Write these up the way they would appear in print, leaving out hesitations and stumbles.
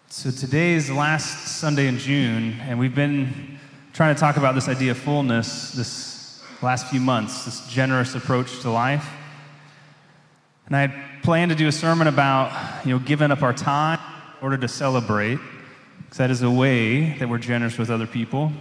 So today is the last Sunday in June, and we've been trying to talk about this idea of fullness this last few months, this generous approach to life. And I had planned to do a sermon about, giving up our time in order to celebrate, because that is a way that we're generous with other people.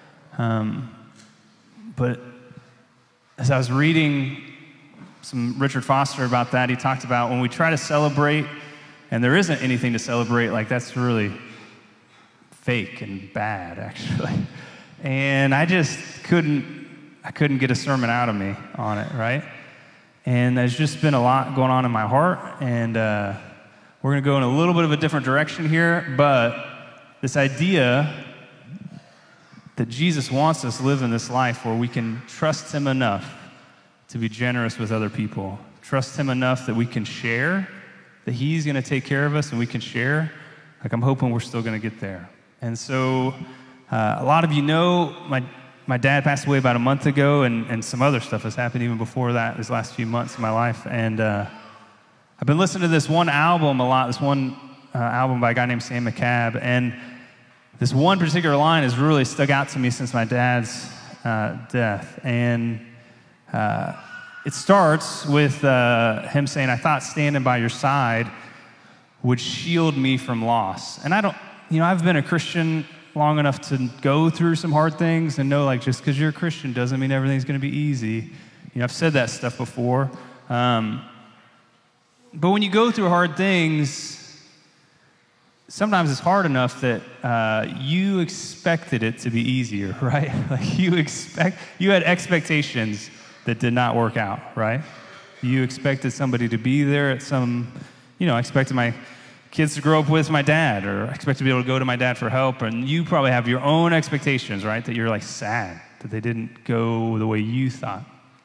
But as I was reading some Richard Foster about that, he talked about when we try to celebrate and there isn't anything to celebrate, like that's really fake and bad, actually. And I just couldn't get a sermon out of me on it, right? And there's just been a lot going on in my heart, and we're going to go in a little bit of a different direction here, but this idea that Jesus wants us to live in this life where we can trust him enough to be generous with other people, trust him enough that we can share, that he's going to take care of us and we can share. Like, I'm hoping we're still going to get there. And so a lot of you know my dad passed away about a month ago, and some other stuff has happened even before that, these last few months of my life. And I've been listening to this one album a lot, this one album by a guy named Sam McCabe, and this one particular line has really stuck out to me since my dad's death. And it starts with him saying, "I thought standing by your side would shield me from loss." And I've been a Christian long enough to go through some hard things and know, like, just because you're a Christian doesn't mean everything's going to be easy. I've said that stuff before. But when you go through hard things, sometimes it's hard enough that you expected it to be easier, right? Like you had expectations that did not work out, right? You expected somebody to be there at some, I expected my kids to grow up with my dad, or I expected to be able to go to my dad for help, and you probably have your own expectations, right? That you're like sad that they didn't go the way you thought.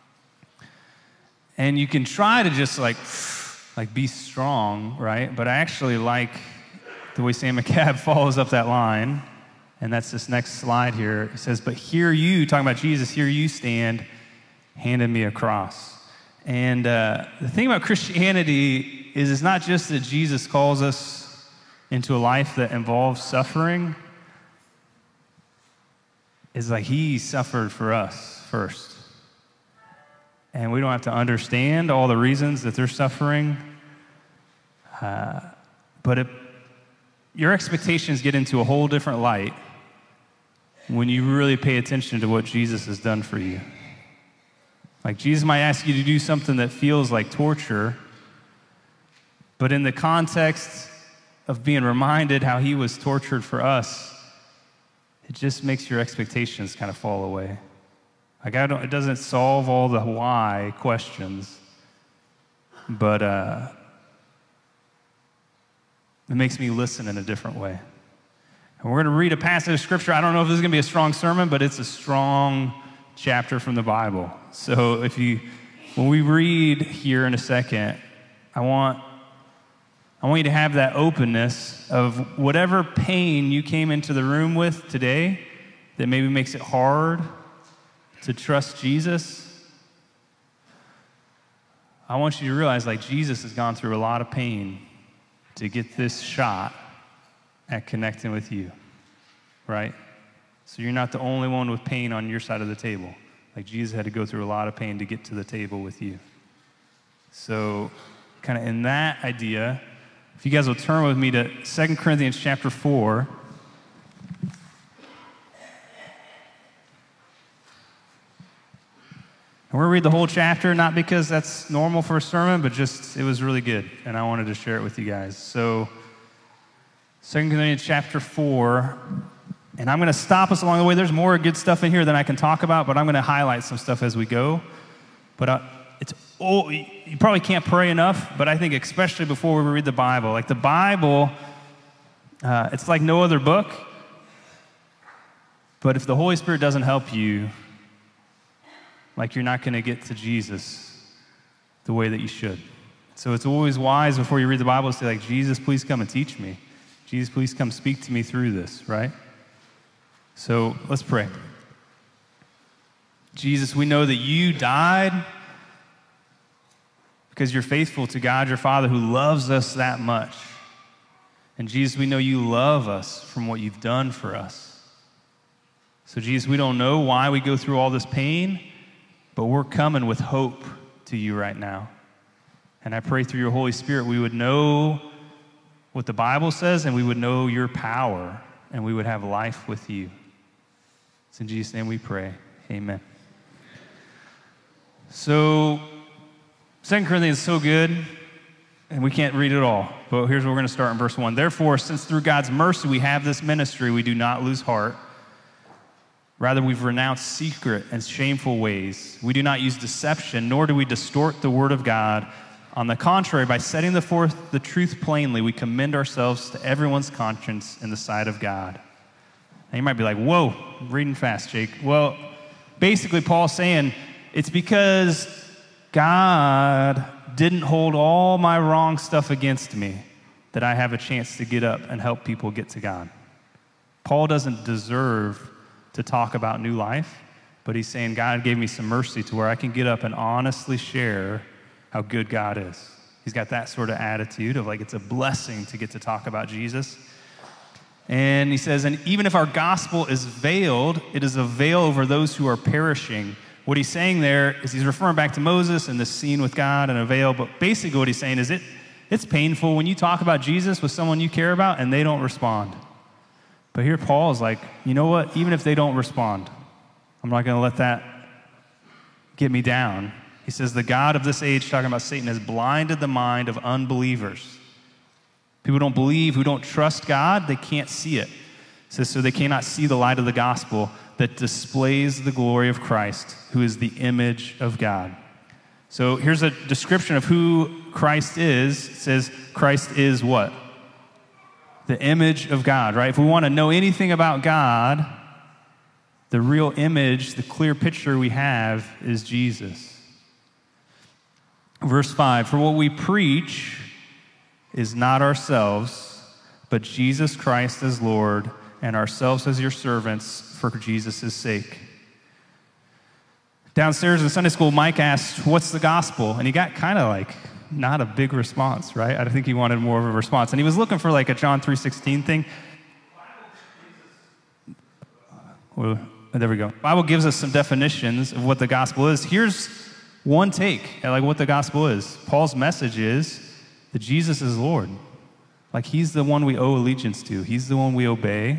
And you can try to just like be strong, right? But I actually like the way Sam McCabe follows up that line, and that's this next slide here. He says, "But here you," talking about Jesus, "here you stand, handed me a cross." And the thing about Christianity is it's not just that Jesus calls us into a life that involves suffering. It's like he suffered for us first. And we don't have to understand all the reasons that they're suffering. But your expectations get into a whole different light when you really pay attention to what Jesus has done for you. Like, Jesus might ask you to do something that feels like torture, but in the context of being reminded how he was tortured for us, it just makes your expectations kind of fall away. Like, it doesn't solve all the why questions, but it makes me listen in a different way. And we're going to read a passage of scripture. I don't know if this is going to be a strong sermon, but it's a strong chapter from the Bible. So when we read here in a second, I want you to have that openness of whatever pain you came into the room with today that maybe makes it hard to trust Jesus. I want you to realize, like, Jesus has gone through a lot of pain to get this shot at connecting with you, right? So you're not the only one with pain on your side of the table. Like, Jesus had to go through a lot of pain to get to the table with you. So kind of in that idea, if you guys will turn with me to 2 Corinthians chapter 4. And we're going to read the whole chapter, not because that's normal for a sermon, but just it was really good, and I wanted to share it with you guys. So 2 Corinthians chapter 4. And I'm going to stop us along the way. There's more good stuff in here than I can talk about, but I'm going to highlight some stuff as we go. But you probably can't pray enough, but I think especially before we read the Bible. Like the Bible, it's like no other book. But if the Holy Spirit doesn't help you, like, you're not going to get to Jesus the way that you should. So it's always wise before you read the Bible to say, like, Jesus, please come and teach me. Jesus, please come speak to me through this, right? So let's pray. Jesus, we know that you died because you're faithful to God, your Father, who loves us that much. And Jesus, we know you love us from what you've done for us. So Jesus, we don't know why we go through all this pain, but we're coming with hope to you right now. And I pray through your Holy Spirit we would know what the Bible says, and we would know your power, and we would have life with you. It's in Jesus' name we pray. Amen. So 2 Corinthians is so good, and we can't read it all, but here's where we're going to start in verse 1. Therefore, since through God's mercy we have this ministry, we do not lose heart. Rather, we've renounced secret and shameful ways. We do not use deception, nor do we distort the word of God. On the contrary, by setting forth the truth plainly, we commend ourselves to everyone's conscience in the sight of God. And you might be like, whoa, I'm reading fast, Jake. Well, basically, Paul's saying it's because God didn't hold all my wrong stuff against me that I have a chance to get up and help people get to God. Paul doesn't deserve to talk about new life, but he's saying God gave me some mercy to where I can get up and honestly share how good God is. He's got that sort of attitude of like it's a blessing to get to talk about Jesus. And he says, and even if our gospel is veiled, it is a veil over those who are perishing. What he's saying there is he's referring back to Moses and the scene with God and a veil, but basically what he's saying is it's painful when you talk about Jesus with someone you care about and they don't respond. But here Paul is like, you know what? Even if they don't respond, I'm not going to let that get me down. He says, the God of this age, talking about Satan, has blinded the mind of unbelievers. People don't believe, who don't trust God, they can't see it. It says, so they cannot see the light of the gospel that displays the glory of Christ, who is the image of God. So here's a description of who Christ is. It says, Christ is what? The image of God, right? If we want to know anything about God, the real image, the clear picture we have is Jesus. Verse 5, for what we preach is not ourselves, but Jesus Christ as Lord, and ourselves as your servants for Jesus' sake. Downstairs in Sunday school, Mike asked, what's the gospel? And he got kind of like, not a big response, right? I think he wanted more of a response. And he was looking for like a John 3:16 thing. Well, there we go. The Bible gives us some definitions of what the gospel is. Here's one take at like what the gospel is. Paul's message is that Jesus is Lord. Like he's the one we owe allegiance to. He's the one we obey.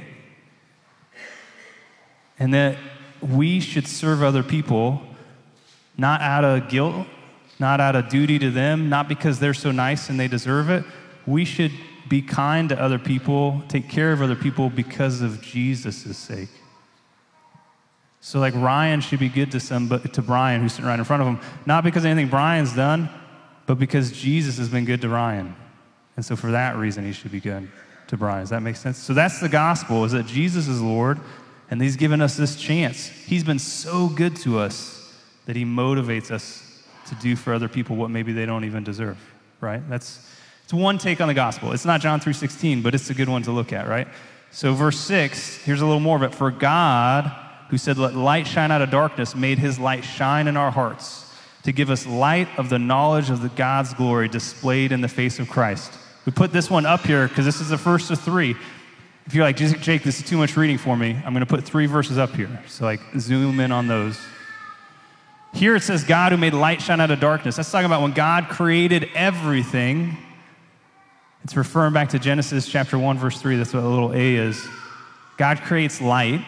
And that we should serve other people not out of guilt, not out of duty to them, not because they're so nice and they deserve it. We should be kind to other people, take care of other people because of Jesus' sake. So like Ryan should be good to Brian, who's sitting right in front of him, not because of anything Brian's done, but because Jesus has been good to Ryan. And so for that reason, he should be good to Brian. Does that make sense? So that's the gospel, is that Jesus is Lord, and he's given us this chance. He's been so good to us that he motivates us to do for other people what maybe they don't even deserve, right? It's one take on the gospel. It's not John 3:16, but it's a good one to look at, right? So verse 6, here's a little more of it. For God, who said, let light shine out of darkness, made his light shine in our hearts to give us light of the knowledge of the God's glory displayed in the face of Christ. We put this one up here because this is the first of three. If you're like, Jake, this is too much reading for me, I'm going to put 3 verses up here. So like zoom in on those. Here it says, God who made light shine out of darkness. That's talking about when God created everything. It's referring back to Genesis chapter 1, verse 3. That's what a little A is. God creates light.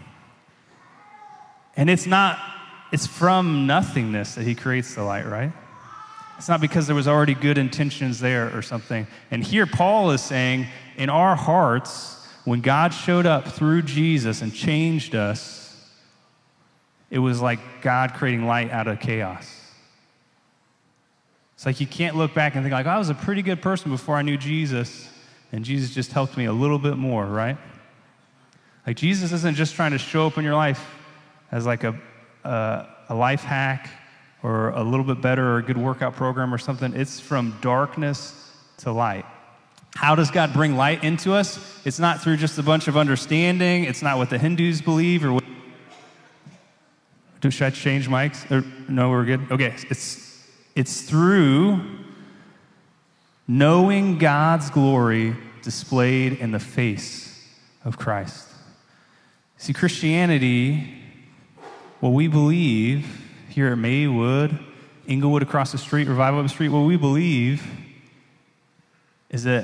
And it's from nothingness that he creates the light, right? It's not because there was already good intentions there or something. And here Paul is saying, in our hearts, when God showed up through Jesus and changed us, it was like God creating light out of chaos. It's like you can't look back and think like, I was a pretty good person before I knew Jesus, and Jesus just helped me a little bit more, right? Like Jesus isn't just trying to show up in your life as like a life hack or a little bit better or a good workout program or something. It's from darkness to light. How does God bring light into us? It's not through just a bunch of understanding. It's not what the Hindus believe or what. Should I change mics? No, we're good? Okay, it's through knowing God's glory displayed in the face of Christ. See, Christianity, what we believe here at Maywood, Inglewood across the street, Revival up the street, what we believe is that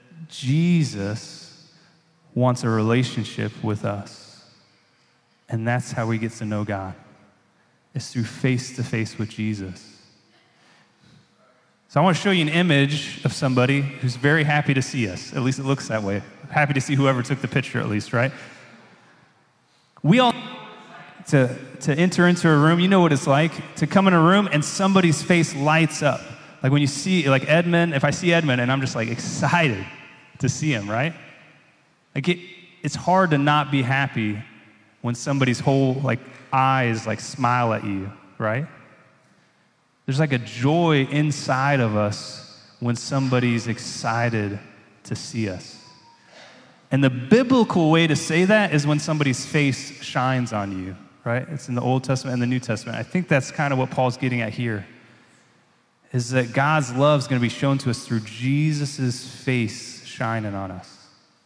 Jesus wants a relationship with us. And that's how we get to know God. It's through face-to-face with Jesus. So I want to show you an image of somebody who's very happy to see us. At least it looks that way. Happy to see whoever took the picture at least, right? We all to enter into a room, you know what it's like to come in a room and somebody's face lights up. Like when you see, like Edmund, if I see Edmund and I'm just like excited to see him, right? Like it's hard to not be happy when somebody's whole like eyes like smile at you, right? There's like a joy inside of us when somebody's excited to see us. And the biblical way to say that is when somebody's face shines on you, right? It's in the Old Testament and the New Testament. I think that's kind of what Paul's getting at here, is that God's love is going to be shown to us through Jesus' face shining on us.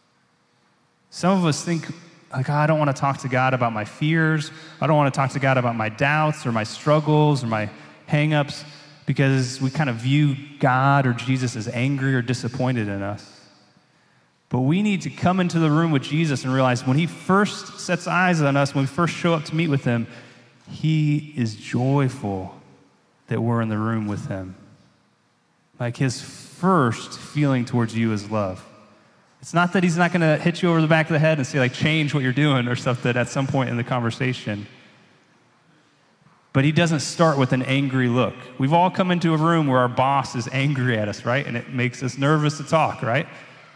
Some of us think, like, oh, I don't want to talk to God about my fears. I don't want to talk to God about my doubts or my struggles or my hang-ups, because we kind of view God or Jesus as angry or disappointed in us. But we need to come into the room with Jesus and realize when he first sets eyes on us, when we first show up to meet with him, he is joyful that we're in the room with him. Like his first feeling towards you is love. It's not that he's not going to hit you over the back of the head and say, like, change what you're doing or something at some point in the conversation. But he doesn't start with an angry look. We've all come into a room where our boss is angry at us, right? And it makes us nervous to talk, right?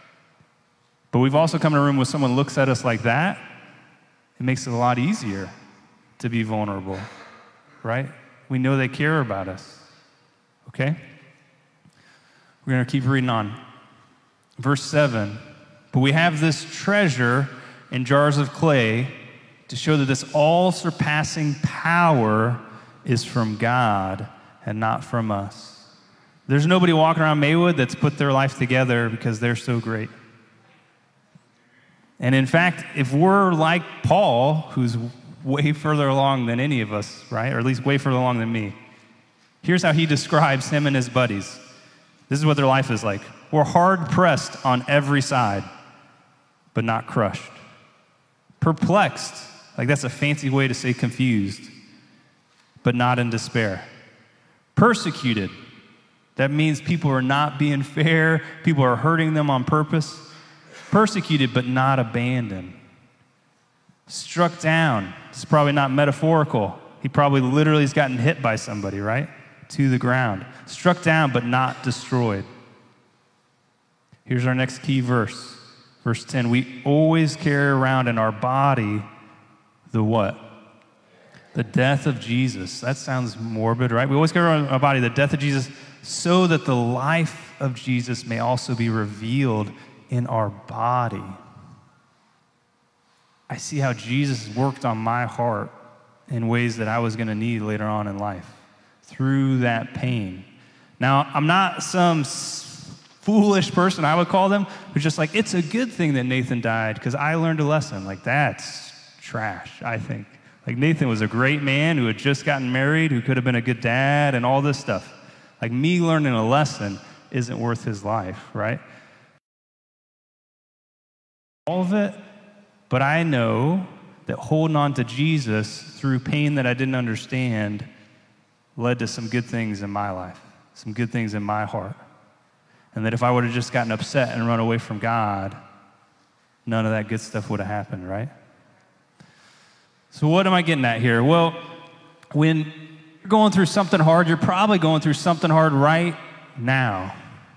But we've also come in a room where someone looks at us like that. It makes it a lot easier to be vulnerable, right? We know they care about us, okay? We're going to keep reading on. Verse 7, but we have this treasure in jars of clay to show that this all-surpassing power is from God and not from us. There's nobody walking around Maywood that's put their life together because they're so great. And in fact, if we're like Paul, who's way further along than any of us, right? Or at least way further along than me. Here's how he describes him and his buddies. This is what their life is like. We're hard-pressed on every side, but not crushed. Perplexed, like that's a fancy way to say confused, but not in despair. Persecuted, that means people are not being fair, people are hurting them on purpose. Persecuted, but not abandoned. Struck down, it's probably not metaphorical. He probably literally has gotten hit by somebody, right? To the ground. Struck down, but not destroyed. Here's our next key verse. Verse 10, we always carry around in our body the what? The death of Jesus. That sounds morbid, right? We always carry around in our body the death of Jesus so that the life of Jesus may also be revealed in our body. I see how Jesus worked on my heart in ways that I was going to need later on in life through that pain. Now, I'm not some foolish person, I would call them, who's just like, it's a good thing that Nathan died because I learned a lesson. Like, that's trash, I think. Like, Nathan was a great man who had just gotten married, who could have been a good dad and all this stuff. Like, me learning a lesson isn't worth his life, right? All of it, but I know that holding on to Jesus through pain that I didn't understand led to some good things in my life, some good things in my heart. And that if I would have just gotten upset and run away from God, none of that good stuff would have happened, right? So what am I getting at here? Well, when you're going through something hard, you're probably going through something hard right now.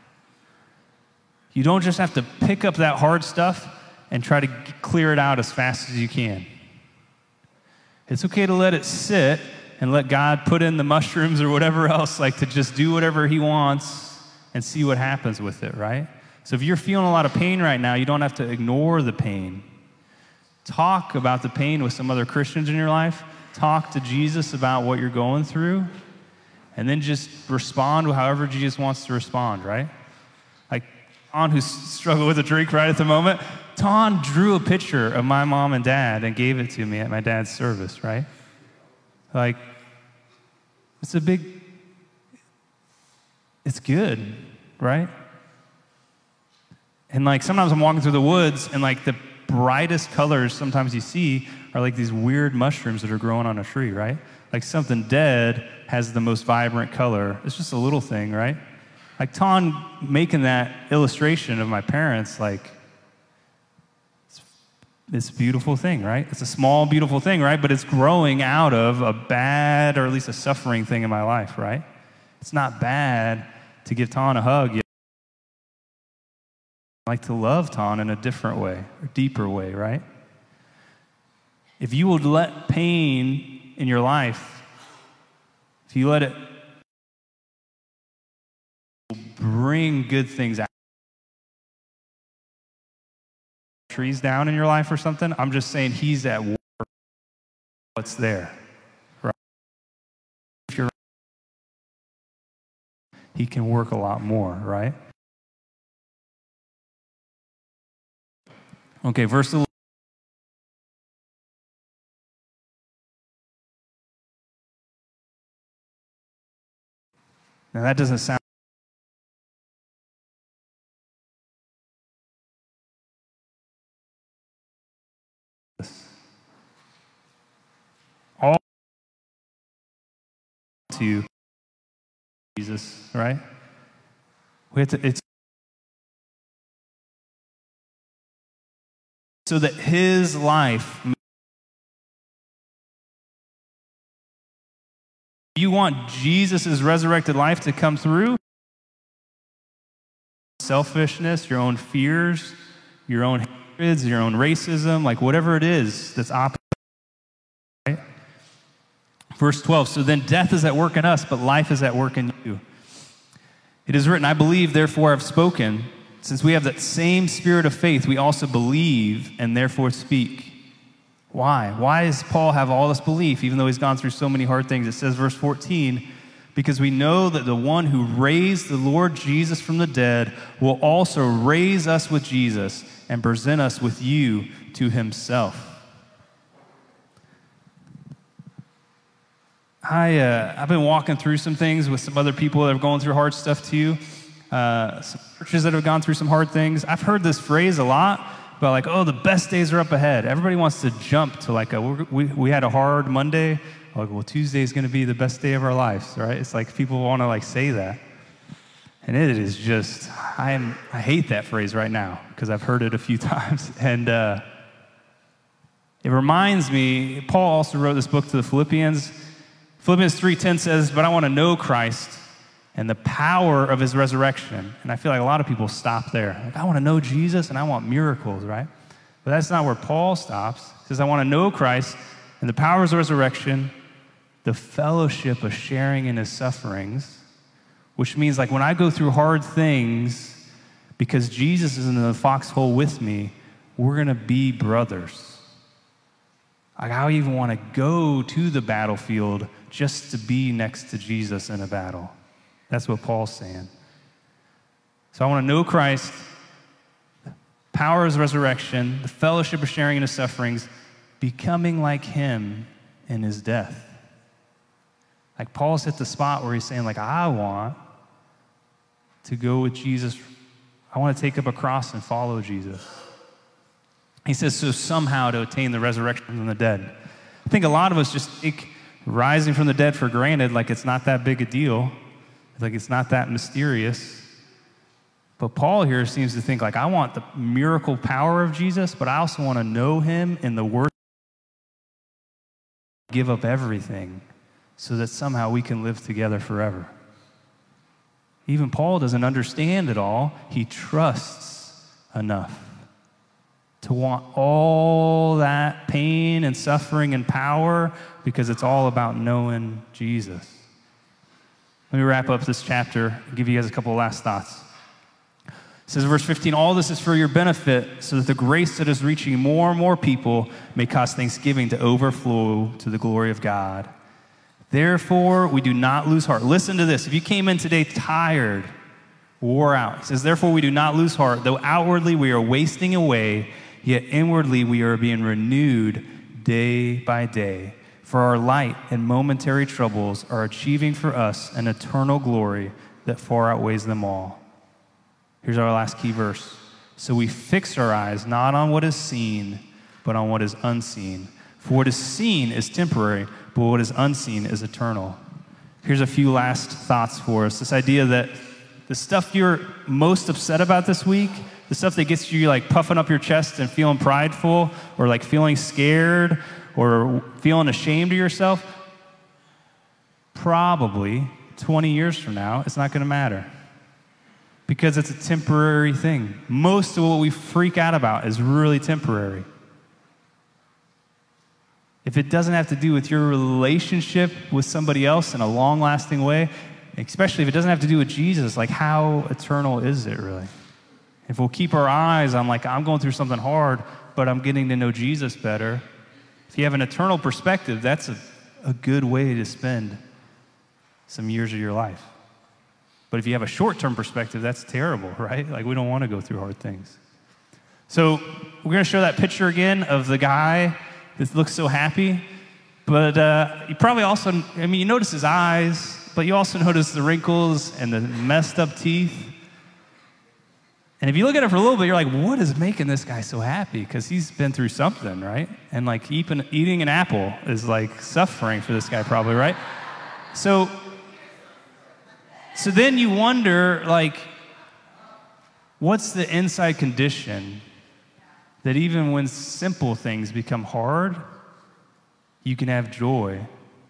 You don't just have to pick up that hard stuff and try to clear it out as fast as you can. It's okay to let it sit and let God put in the mushrooms or whatever else, like to just do whatever he wants and see what happens with it, right? So if you're feeling a lot of pain right now, you don't have to ignore the pain. Talk about the pain with some other Christians in your life. Talk to Jesus about what you're going through. And then just respond however Jesus wants to respond, right? Like, Ton, who's struggling with a drink right at the moment, Ton drew a picture of my mom and dad and gave it to me at my dad's service, right? Like, it's good, right? And like sometimes I'm walking through the woods and like the brightest colors sometimes you see are like these weird mushrooms that are growing on a tree, right? Like something dead has the most vibrant color. It's just a little thing, right? Like Ton making that illustration of my parents, like, it's a beautiful thing, right? It's a small, beautiful thing, right? But it's growing out of a bad or at least a suffering thing in my life, right? It's not bad to give Ton a hug. I like to love Ton in a different way, a deeper way, right? If you would let pain in your life, if you let it bring good things out, trees down in your life or something, I'm just saying he's at work. What's there, right? If you're, he can work a lot more, right? Okay, verse 11. Now that doesn't sound all to Jesus, right? We have to, it's so that his life, you want Jesus' resurrected life to come through, selfishness, your own fears, your own hatreds, your own racism, like whatever it is that's opposite, right? Verse 12, so then death is at work in us, but life is at work in you. It is written, I believe, therefore I've spoken. Since we have that same spirit of faith, we also believe and therefore speak. Why? Why does Paul have all this belief, even though he's gone through so many hard things? It says, verse 14, because we know that the one who raised the Lord Jesus from the dead will also raise us with Jesus and present us with you to himself. I've been walking through some things with some other people that are going through hard stuff too. Some churches that have gone through some hard things. I've heard this phrase a lot about like, oh, the best days are up ahead. Everybody wants to jump to like, we had a hard Monday. Like, well, Tuesday is going to be the best day of our lives, right? It's like people want to like say that. And it is just, I hate that phrase right now because I've heard it a few times. And it reminds me, Paul also wrote this book to the Philippians. Philippians 3:10 says, but I want to know Christ and the power of his resurrection. And I feel like a lot of people stop there. Like, I want to know Jesus and I want miracles, right? But that's not where Paul stops. He says, I want to know Christ and the power of his resurrection, the fellowship of sharing in his sufferings, which means like when I go through hard things, because Jesus is in the foxhole with me, we're going to be brothers. Like I even want to go to the battlefield just to be next to Jesus in a battle. That's what Paul's saying. So I want to know Christ, the power of his resurrection, the fellowship of sharing in his sufferings, becoming like him in his death. Like Paul's hit the spot where he's saying, like, I want to go with Jesus. I want to take up a cross and follow Jesus. He says, so somehow to attain the resurrection from the dead. I think a lot of us just take rising from the dead for granted, like it's not that big a deal. Like it's not that mysterious. But Paul here seems to think like, I want the miracle power of Jesus, but I also want to know him in the word, give up everything so that somehow we can live together forever. Even Paul doesn't understand it all. He trusts enough to want all that pain and suffering and power because it's all about knowing Jesus. Let me wrap up this chapter and give you guys a couple of last thoughts. It says, verse 15, all this is for your benefit, so that the grace that is reaching more and more people may cause thanksgiving to overflow to the glory of God. Therefore, we do not lose heart. Listen to this. If you came in today tired, Wore out. He says, therefore we do not lose heart, though outwardly we are wasting away, yet inwardly we are being renewed day by day. For our light and momentary troubles are achieving for us an eternal glory that far outweighs them all. Here's our last key verse. So we fix our eyes not on what is seen, but on what is unseen. For what is seen is temporary, but what is unseen is eternal. Here's a few last thoughts for us. This idea that the stuff you're most upset about this week, the stuff that gets you like puffing up your chest and feeling prideful, or like feeling scared, or feeling ashamed of yourself, probably 20 years from now, it's not going to matter. Because it's a temporary thing. Most of what we freak out about is really temporary. If it doesn't have to do with your relationship with somebody else in a long-lasting way, especially if it doesn't have to do with Jesus, like how eternal is it really? If we'll keep our eyes on like, I'm going through something hard, but I'm getting to know Jesus better. If you have an eternal perspective, that's a good way to spend some years of your life. But if you have a short-term perspective, that's terrible, right? Like we don't want to go through hard things. So we're going to show that picture again of the guy that looks so happy. But you probably also, you notice his eyes, but you also notice the wrinkles and the messed up teeth. And if you look at it for a little bit, you're like, what is making this guy so happy? Because he's been through something, right? And like eating an apple is like suffering for this guy probably, right? So then you wonder, like, what's the inside condition that even when simple things become hard, you can have joy?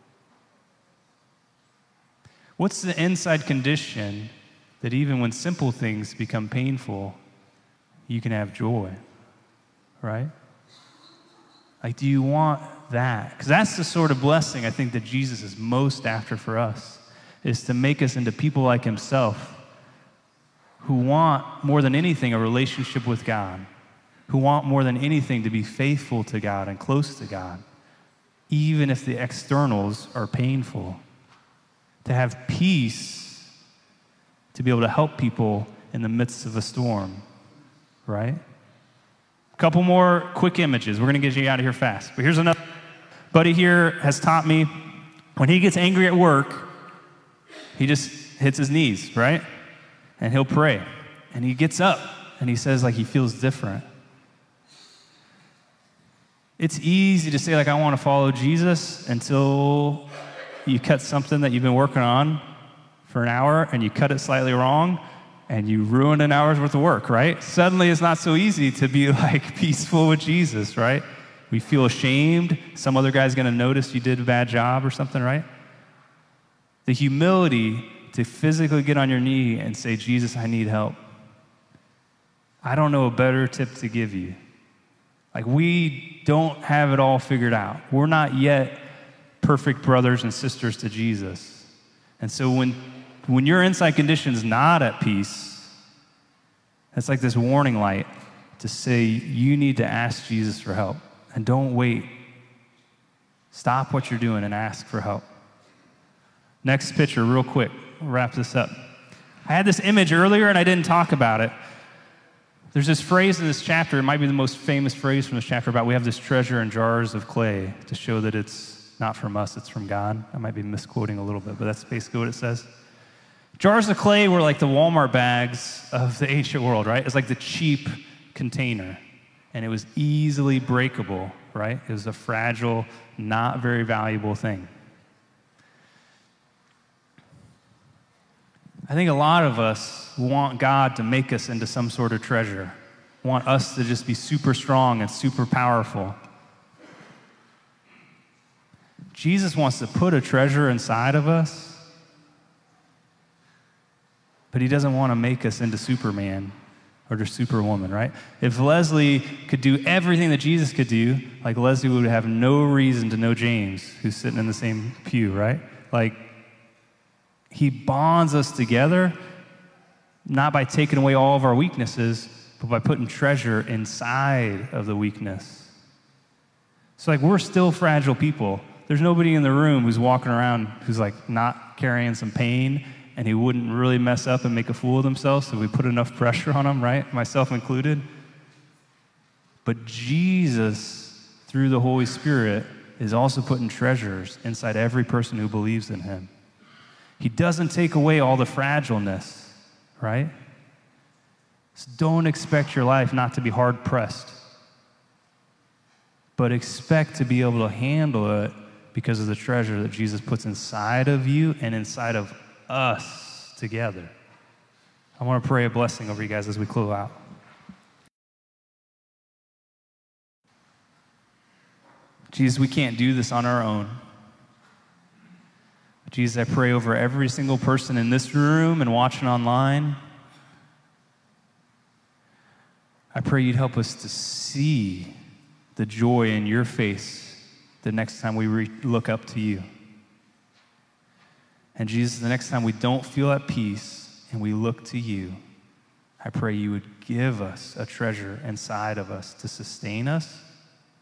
What's the inside condition that even when simple things become painful, you can have joy, right? Like, do you want that? Because that's the sort of blessing I think that Jesus is most after for us, is to make us into people like himself who want more than anything a relationship with God, who want more than anything to be faithful to God and close to God, even if the externals are painful, to have peace, to be able to help people in the midst of a storm, right? A couple more quick images. We're going to get you out of here fast. But here's another. Buddy here has taught me when he gets angry at work, he just hits his knees, right? And he'll pray. And he gets up and he says like he feels different. It's easy to say like I want to follow Jesus until you cut something that you've been working on for an hour and you cut it slightly wrong and you ruined an hour's worth of work, right? Suddenly it's not so easy to be like peaceful with Jesus, right? We feel ashamed. Some other guy's going to notice you did a bad job or something, right? The humility to physically get on your knee and say, Jesus, I need help. I don't know a better tip to give you. Like, we don't have it all figured out. We're not yet perfect brothers and sisters to Jesus. And so when your inside condition's not at peace, it's like this warning light to say you need to ask Jesus for help. And don't wait. Stop what you're doing and ask for help. Next picture, real quick. We'll wrap this up. I had this image earlier and I didn't talk about it. There's this phrase in this chapter, it might be the most famous phrase from this chapter, about we have this treasure in jars of clay to show that it's not from us, it's from God. I might be misquoting a little bit, but that's basically what it says. Jars of clay were like the Walmart bags of the ancient world, right? It's like the cheap container. And it was easily breakable, right? It was a fragile, not very valuable thing. I think a lot of us want God to make us into some sort of treasure, want us to just be super strong and super powerful. Jesus wants to put a treasure inside of us, but he doesn't want to make us into Superman or just Superwoman, right? If Leslie could do everything that Jesus could do, like Leslie would have no reason to know James, who's sitting in the same pew, right? Like, he bonds us together, not by taking away all of our weaknesses, but by putting treasure inside of the weakness. So like, we're still fragile people. There's nobody in the room who's walking around who's like not carrying some pain and he wouldn't really mess up and make a fool of himself, so we put enough pressure on him, right? Myself included. But Jesus, through the Holy Spirit, is also putting treasures inside every person who believes in him. He doesn't take away all the fragileness, right? So don't expect your life not to be hard-pressed, but expect to be able to handle it because of the treasure that Jesus puts inside of you and inside of us together. I want to pray a blessing over you guys as we close out. Jesus, we can't do this on our own. Jesus, I pray over every single person in this room and watching online. I pray you'd help us to see the joy in your face the next time we look up to you. And Jesus, the next time we don't feel at peace and we look to you, I pray you would give us a treasure inside of us to sustain us